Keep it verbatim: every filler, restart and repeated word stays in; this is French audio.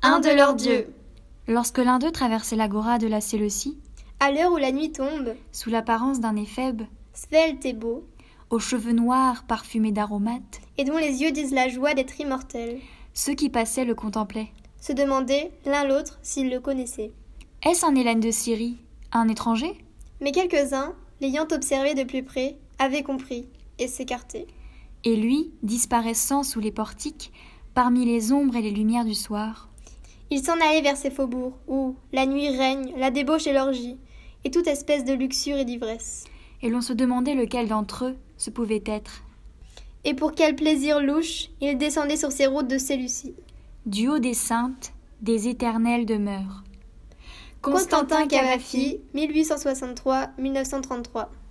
un de leurs dieux. Lorsque l'un d'eux traversait l'agora de la Séleucie, À l'heure où la nuit tombe, sous l'apparence d'un éphèbe, svelte et beau, aux cheveux noirs parfumés d'aromates, et dont les yeux disent la joie d'être immortel, ceux qui passaient le contemplaient. se demandaient l'un l'autre s'ils le connaissaient. Est-ce un Hélène de Syrie, un étranger? Mais quelques-uns, l'ayant observé de plus près, avaient compris et s'écartaient. Et lui, disparaissant sous les portiques, parmi les ombres et les lumières du soir, Il s'en allait vers ces faubourgs où la nuit règne, la débauche et l'orgie, et toute espèce de luxure et d'ivresse. et l'on se demandait lequel d'entre eux ce pouvait être. Et pour quel plaisir louche, il descendait sur ces routes de Séleucie. Du haut des saintes, des éternelles demeures. Constantin Cavafy, mille huit cent soixante-trois à mille neuf cent trente-trois.